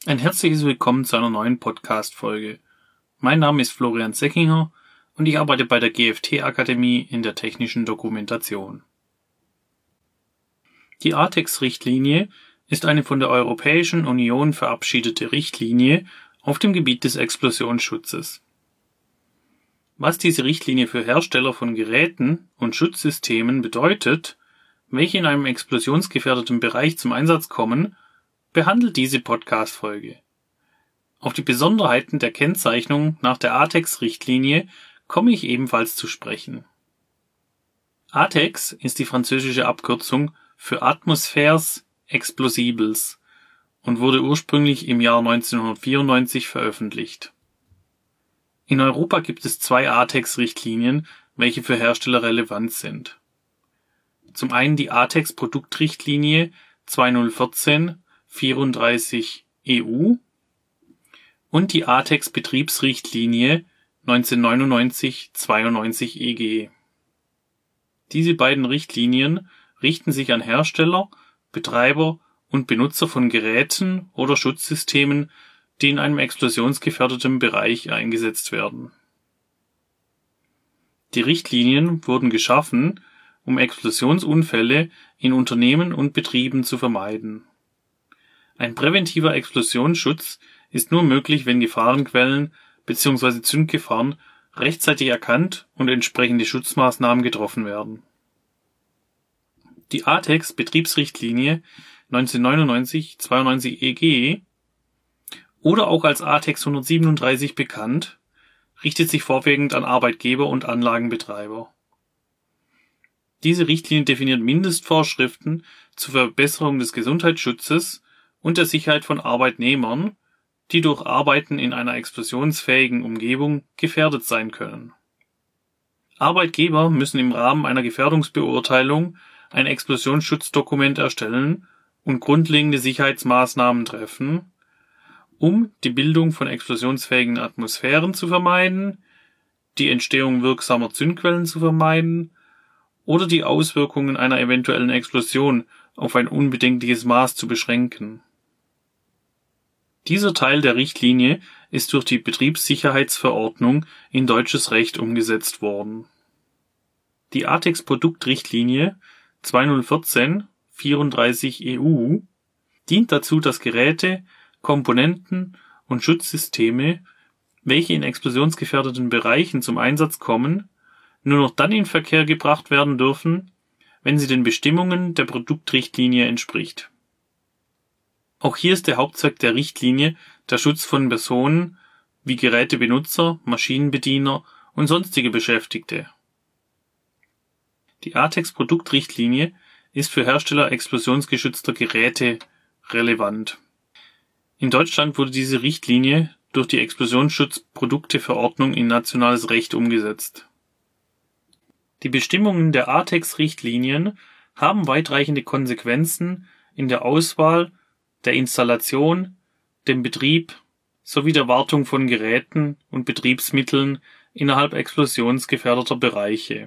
Ein herzliches Willkommen zu einer neuen Podcast-Folge. Mein Name ist Florian Seckinger und ich arbeite bei der GFT-Akademie in der technischen Dokumentation. Die ATEX-Richtlinie ist eine von der Europäischen Union verabschiedete Richtlinie auf dem Gebiet des Explosionsschutzes. Was diese Richtlinie für Hersteller von Geräten und Schutzsystemen bedeutet, welche in einem explosionsgefährdeten Bereich zum Einsatz kommen, behandelt diese Podcast-Folge. Auf die Besonderheiten der Kennzeichnung nach der ATEX-Richtlinie komme ich ebenfalls zu sprechen. ATEX ist die französische Abkürzung für Atmosphères Explosibles und wurde ursprünglich im Jahr 1994 veröffentlicht. In Europa gibt es 2 ATEX-Richtlinien, welche für Hersteller relevant sind. Zum einen die ATEX-Produktrichtlinie 2014/34 EU und die ATEX-Betriebsrichtlinie 1999/92 EG. Diese beiden Richtlinien richten sich an Hersteller, Betreiber und Benutzer von Geräten oder Schutzsystemen, die in einem explosionsgefährdeten Bereich eingesetzt werden. Die Richtlinien wurden geschaffen, um Explosionsunfälle in Unternehmen und Betrieben zu vermeiden. Ein präventiver Explosionsschutz ist nur möglich, wenn Gefahrenquellen bzw. Zündgefahren rechtzeitig erkannt und entsprechende Schutzmaßnahmen getroffen werden. Die ATEX-Betriebsrichtlinie 1999/92 EG oder auch als ATEX 137 bekannt, richtet sich vorwiegend an Arbeitgeber und Anlagenbetreiber. Diese Richtlinie definiert Mindestvorschriften zur Verbesserung des Gesundheitsschutzes und der Sicherheit von Arbeitnehmern, die durch Arbeiten in einer explosionsfähigen Umgebung gefährdet sein können. Arbeitgeber müssen im Rahmen einer Gefährdungsbeurteilung ein Explosionssschutzdokument erstellen und grundlegende Sicherheitsmaßnahmen treffen, um die Bildung von explosionsfähigen Atmosphären zu vermeiden, die Entstehung wirksamer Zündquellen zu vermeiden oder die Auswirkungen einer eventuellen Explosion auf ein unbedenkliches Maß zu beschränken. Dieser Teil der Richtlinie ist durch die Betriebssicherheitsverordnung in deutsches Recht umgesetzt worden. Die ATEX-Produktrichtlinie 2014/34 EU dient dazu, dass Geräte, Komponenten und Schutzsysteme, welche in explosionsgefährdeten Bereichen zum Einsatz kommen, nur noch dann in Verkehr gebracht werden dürfen, wenn sie den Bestimmungen der Produktrichtlinie entspricht. Auch hier ist der Hauptzweck der Richtlinie der Schutz von Personen wie Gerätebenutzer, Maschinenbediener und sonstige Beschäftigte. Die ATEX-Produktrichtlinie ist für Hersteller explosionsgeschützter Geräte relevant. In Deutschland wurde diese Richtlinie durch die Explosionsschutzprodukteverordnung in nationales Recht umgesetzt. Die Bestimmungen der ATEX-Richtlinien haben weitreichende Konsequenzen in der Auswahl, der Installation, dem Betrieb sowie der Wartung von Geräten und Betriebsmitteln innerhalb explosionsgefährdeter Bereiche.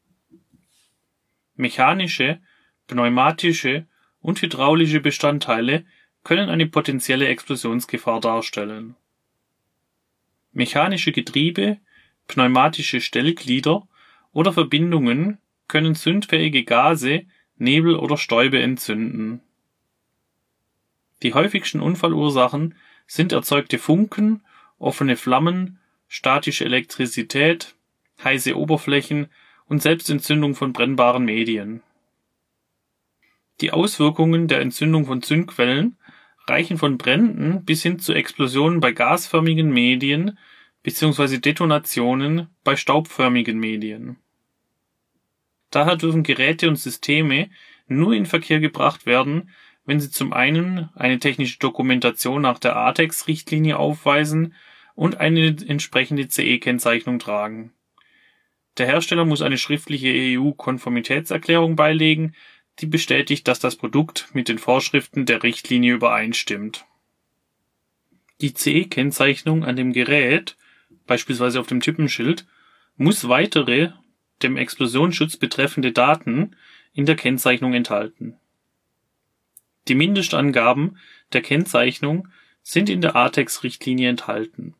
Mechanische, pneumatische und hydraulische Bestandteile können eine potenzielle Explosionsgefahr darstellen. Mechanische Getriebe, pneumatische Stellglieder oder Verbindungen können zündfähige Gase, Nebel oder Stäube entzünden. Die häufigsten Unfallursachen sind erzeugte Funken, offene Flammen, statische Elektrizität, heiße Oberflächen und Selbstentzündung von brennbaren Medien. Die Auswirkungen der Entzündung von Zündquellen reichen von Bränden bis hin zu Explosionen bei gasförmigen Medien bzw. Detonationen bei staubförmigen Medien. Daher dürfen Geräte und Systeme nur in Verkehr gebracht werden, wenn sie zum einen eine technische Dokumentation nach der ATEX-Richtlinie aufweisen und eine entsprechende CE-Kennzeichnung tragen. Der Hersteller muss eine schriftliche EU-Konformitätserklärung beilegen, die bestätigt, dass das Produkt mit den Vorschriften der Richtlinie übereinstimmt. Die CE-Kennzeichnung an dem Gerät, beispielsweise auf dem Typenschild, muss weitere, dem Explosionsschutz betreffende Daten in der Kennzeichnung enthalten. Die Mindestangaben der Kennzeichnung sind in der ATEX-Richtlinie enthalten.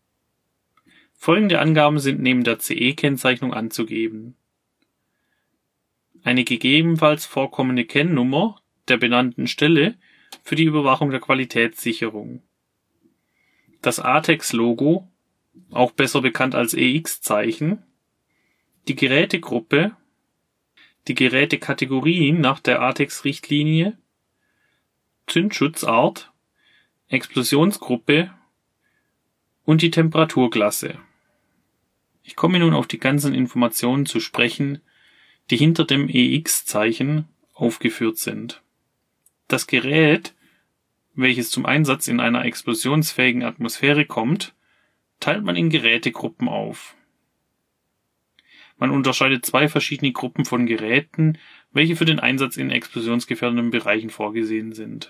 Folgende Angaben sind neben der CE-Kennzeichnung anzugeben: eine gegebenenfalls vorkommende Kennnummer der benannten Stelle für die Überwachung der Qualitätssicherung, das ATEX-Logo, auch besser bekannt als EX-Zeichen, die Gerätegruppe, die Gerätekategorien nach der ATEX-Richtlinie, Zündschutzart, Explosionsgruppe und die Temperaturklasse. Ich komme nun auf die ganzen Informationen zu sprechen, die hinter dem EX-Zeichen aufgeführt sind. Das Gerät, welches zum Einsatz in einer explosionsfähigen Atmosphäre kommt, teilt man in Gerätegruppen auf. Man unterscheidet zwei verschiedene Gruppen von Geräten, welche für den Einsatz in explosionsgefährdenden Bereichen vorgesehen sind.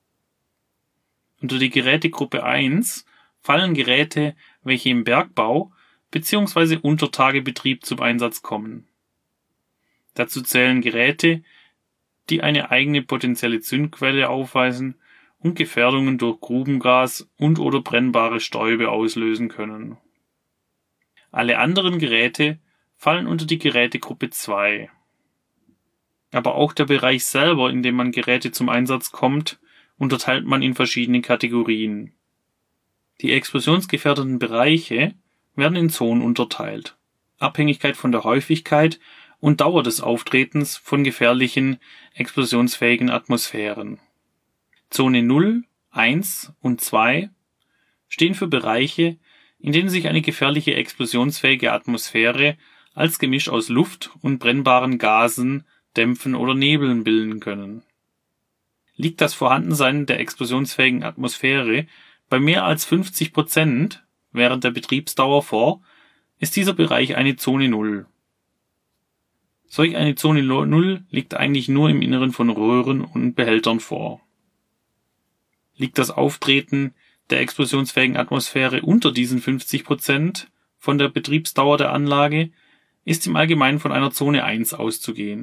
Unter die Gerätegruppe 1 fallen Geräte, welche im Bergbau bzw. Untertagebetrieb zum Einsatz kommen. Dazu zählen Geräte, die eine eigene potenzielle Zündquelle aufweisen und Gefährdungen durch Grubengas und/oder brennbare Stäube auslösen können. Alle anderen Geräte fallen unter die Gerätegruppe 2. Aber auch der Bereich selber, in dem man Geräte zum Einsatz kommt, unterteilt man in verschiedene Kategorien. Die explosionsgefährdeten Bereiche werden in Zonen unterteilt, abhängig von der Häufigkeit und Dauer des Auftretens von gefährlichen, explosionsfähigen Atmosphären. Zone 0, 1 und 2 stehen für Bereiche, in denen sich eine gefährliche explosionsfähige Atmosphäre als Gemisch aus Luft und brennbaren Gasen, Dämpfen oder Nebeln bilden können. Liegt das Vorhandensein der explosionsfähigen Atmosphäre bei mehr als 50% während der Betriebsdauer vor, ist dieser Bereich eine Zone 0. Solch eine Zone 0 liegt eigentlich nur im Inneren von Röhren und Behältern vor. Liegt das Auftreten der explosionsfähigen Atmosphäre unter diesen 50% von der Betriebsdauer der Anlage, ist im Allgemeinen von einer Zone 1 auszugehen.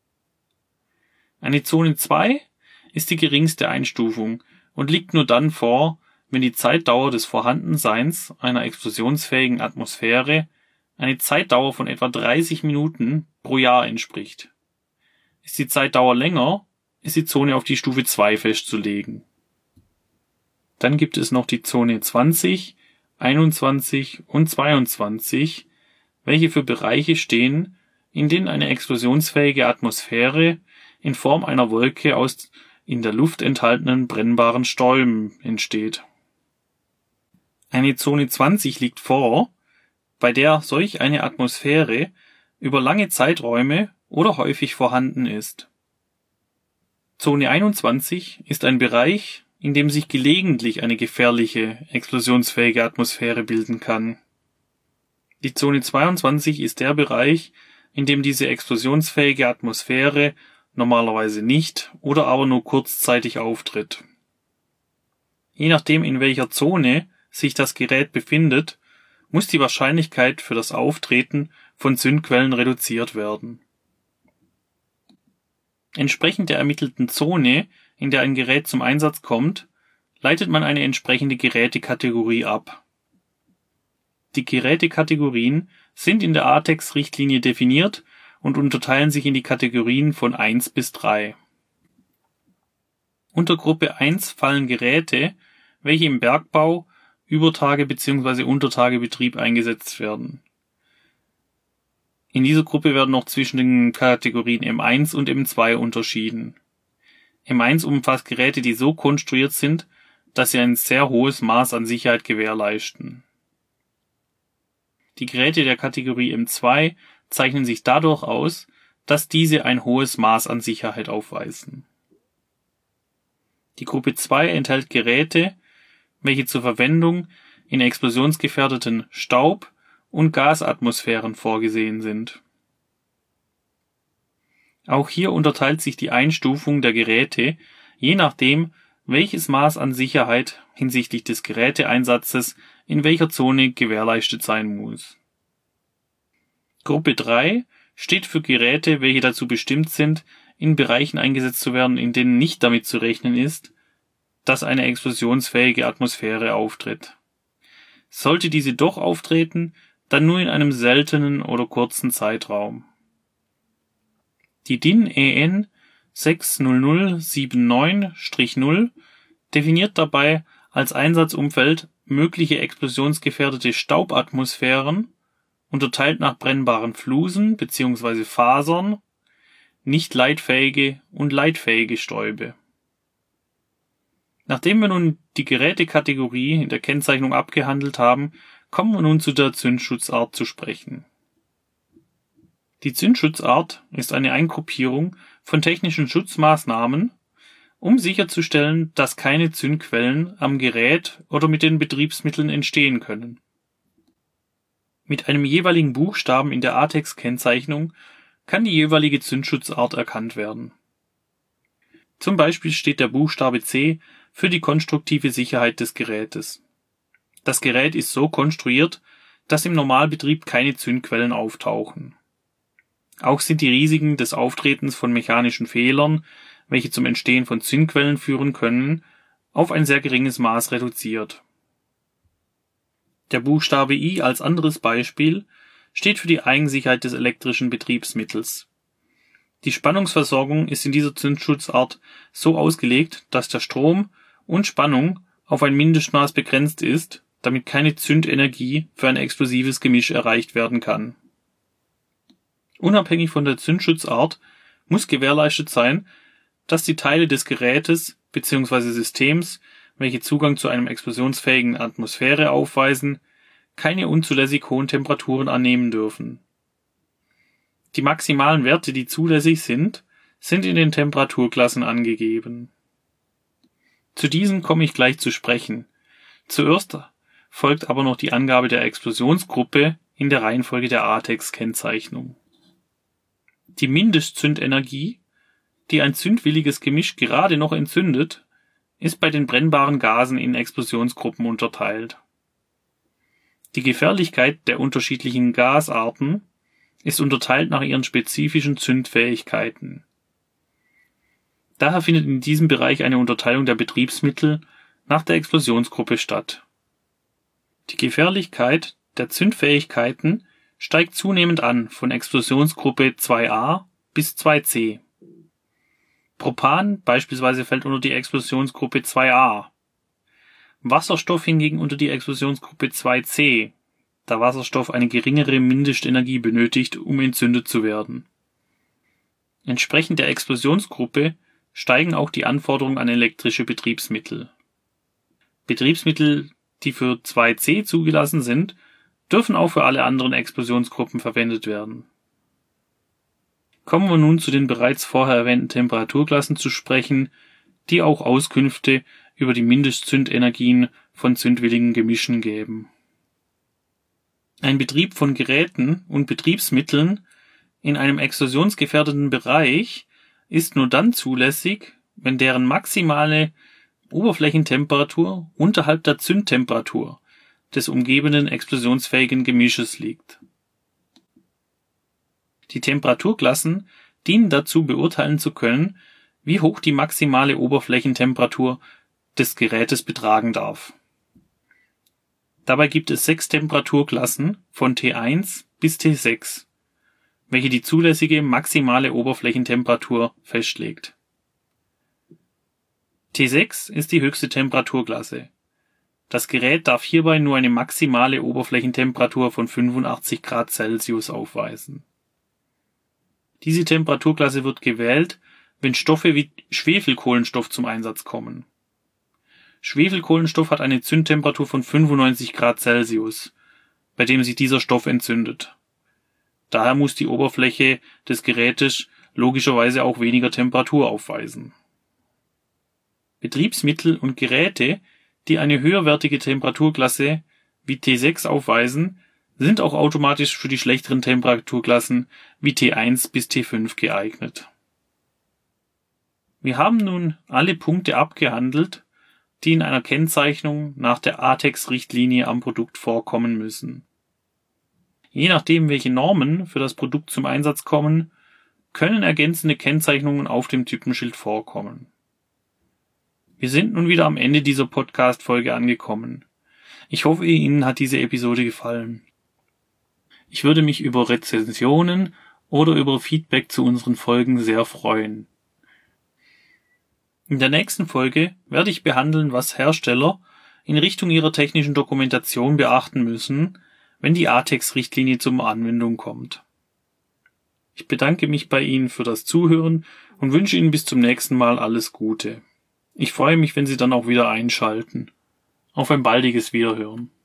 Eine Zone 2 ist die geringste Einstufung und liegt nur dann vor, wenn die Zeitdauer des Vorhandenseins einer explosionsfähigen Atmosphäre eine Zeitdauer von etwa 30 Minuten pro Jahr entspricht. Ist die Zeitdauer länger, ist die Zone auf die Stufe 2 festzulegen. Dann gibt es noch die Zone 20, 21 und 22, welche für Bereiche stehen, in denen eine explosionsfähige Atmosphäre in Form einer Wolke aus in der Luft enthaltenen brennbaren Stäuben entsteht. Eine Zone 20 liegt vor, bei der solch eine Atmosphäre über lange Zeiträume oder häufig vorhanden ist. Zone 21 ist ein Bereich, in dem sich gelegentlich eine gefährliche, explosionsfähige Atmosphäre bilden kann. Die Zone 22 ist der Bereich, in dem diese explosionsfähige Atmosphäre normalerweise nicht oder aber nur kurzzeitig auftritt. Je nachdem, in welcher Zone sich das Gerät befindet, muss die Wahrscheinlichkeit für das Auftreten von Zündquellen reduziert werden. Entsprechend der ermittelten Zone, in der ein Gerät zum Einsatz kommt, leitet man eine entsprechende Gerätekategorie ab. Die Gerätekategorien sind in der ATEX-Richtlinie definiert und unterteilen sich in die Kategorien von 1 bis 3. Unter Gruppe 1 fallen Geräte, welche im Bergbau, Übertage- bzw. Untertagebetrieb eingesetzt werden. In dieser Gruppe werden noch zwischen den Kategorien M1 und M2 unterschieden. M1 umfasst Geräte, die so konstruiert sind, dass sie ein sehr hohes Maß an Sicherheit gewährleisten. Die Geräte der Kategorie M2 zeichnen sich dadurch aus, dass diese ein hohes Maß an Sicherheit aufweisen. Die Gruppe 2 enthält Geräte, welche zur Verwendung in explosionsgefährdeten Staub- und Gasatmosphären vorgesehen sind. Auch hier unterteilt sich die Einstufung der Geräte, je nachdem, welches Maß an Sicherheit hinsichtlich des Geräteeinsatzes in welcher Zone gewährleistet sein muss. Gruppe 3 steht für Geräte, welche dazu bestimmt sind, in Bereichen eingesetzt zu werden, in denen nicht damit zu rechnen ist, dass eine explosionsfähige Atmosphäre auftritt. Sollte diese doch auftreten, dann nur in einem seltenen oder kurzen Zeitraum. Die DIN EN 60079-0 definiert dabei als Einsatzumfeld mögliche explosionsgefährdete Staubatmosphären, unterteilt nach brennbaren Flusen bzw. Fasern, nicht leitfähige und leitfähige Stäube. Nachdem wir nun die Gerätekategorie in der Kennzeichnung abgehandelt haben, kommen wir nun zu der Zündschutzart zu sprechen. Die Zündschutzart ist eine Eingruppierung von technischen Schutzmaßnahmen, um sicherzustellen, dass keine Zündquellen am Gerät oder mit den Betriebsmitteln entstehen können. Mit einem jeweiligen Buchstaben in der ATEX-Kennzeichnung kann die jeweilige Zündschutzart erkannt werden. Zum Beispiel steht der Buchstabe C für die konstruktive Sicherheit des Gerätes. Das Gerät ist so konstruiert, dass im Normalbetrieb keine Zündquellen auftauchen. Auch sind die Risiken des Auftretens von mechanischen Fehlern, welche zum Entstehen von Zündquellen führen können, auf ein sehr geringes Maß reduziert. Der Buchstabe I als anderes Beispiel steht für die Eigensicherheit des elektrischen Betriebsmittels. Die Spannungsversorgung ist in dieser Zündschutzart so ausgelegt, dass der Strom und Spannung auf ein Mindestmaß begrenzt ist, damit keine Zündenergie für ein explosives Gemisch erreicht werden kann. Unabhängig von der Zündschutzart muss gewährleistet sein, dass die Teile des Gerätes bzw. Systems, welche Zugang zu einem explosionsfähigen Atmosphäre aufweisen, keine unzulässig hohen Temperaturen annehmen dürfen. Die maximalen Werte, die zulässig sind in den Temperaturklassen angegeben. Zu diesen komme ich gleich zu sprechen. Zuerst folgt aber noch die Angabe der Explosionsgruppe in der Reihenfolge der ATEX-Kennzeichnung. Die Mindestzündenergie, die ein zündwilliges Gemisch gerade noch entzündet, ist bei den brennbaren Gasen in Explosionsgruppen unterteilt. Die Gefährlichkeit der unterschiedlichen Gasarten ist unterteilt nach ihren spezifischen Zündfähigkeiten. Daher findet in diesem Bereich eine Unterteilung der Betriebsmittel nach der Explosionsgruppe statt. Die Gefährlichkeit der Zündfähigkeiten steigt zunehmend an von Explosionsgruppe 2a bis 2c. Propan beispielsweise fällt unter die Explosionsgruppe 2a. Wasserstoff hingegen unter die Explosionsgruppe 2c, da Wasserstoff eine geringere Mindestenergie benötigt, um entzündet zu werden. Entsprechend der Explosionsgruppe steigen auch die Anforderungen an elektrische Betriebsmittel. Betriebsmittel, die für 2c zugelassen sind, dürfen auch für alle anderen Explosionsgruppen verwendet werden. Kommen wir nun zu den bereits vorher erwähnten Temperaturklassen zu sprechen, die auch Auskünfte über die Mindestzündenergien von zündwilligen Gemischen geben. Ein Betrieb von Geräten und Betriebsmitteln in einem explosionsgefährdeten Bereich ist nur dann zulässig, wenn deren maximale Oberflächentemperatur unterhalb der Zündtemperatur des umgebenden explosionsfähigen Gemisches liegt. Die Temperaturklassen dienen dazu, beurteilen zu können, wie hoch die maximale Oberflächentemperatur des Gerätes betragen darf. Dabei gibt es 6 Temperaturklassen von T1 bis T6, welche die zulässige maximale Oberflächentemperatur festlegt. T6 ist die höchste Temperaturklasse. Das Gerät darf hierbei nur eine maximale Oberflächentemperatur von 85 Grad Celsius aufweisen. Diese Temperaturklasse wird gewählt, wenn Stoffe wie Schwefelkohlenstoff zum Einsatz kommen. Schwefelkohlenstoff hat eine Zündtemperatur von 95 Grad Celsius, bei dem sich dieser Stoff entzündet. Daher muss die Oberfläche des Gerätes logischerweise auch weniger Temperatur aufweisen. Betriebsmittel und Geräte, die eine höherwertige Temperaturklasse wie T6 aufweisen, sind auch automatisch für die schlechteren Temperaturklassen wie T1 bis T5 geeignet. Wir haben nun alle Punkte abgehandelt, die in einer Kennzeichnung nach der ATEX-Richtlinie am Produkt vorkommen müssen. Je nachdem, welche Normen für das Produkt zum Einsatz kommen, können ergänzende Kennzeichnungen auf dem Typenschild vorkommen. Wir sind nun wieder am Ende dieser Podcast-Folge angekommen. Ich hoffe, Ihnen hat diese Episode gefallen. Ich würde mich über Rezensionen oder über Feedback zu unseren Folgen sehr freuen. In der nächsten Folge werde ich behandeln, was Hersteller in Richtung ihrer technischen Dokumentation beachten müssen, wenn die ATEX-Richtlinie zur Anwendung kommt. Ich bedanke mich bei Ihnen für das Zuhören und wünsche Ihnen bis zum nächsten Mal alles Gute. Ich freue mich, wenn Sie dann auch wieder einschalten. Auf ein baldiges Wiederhören.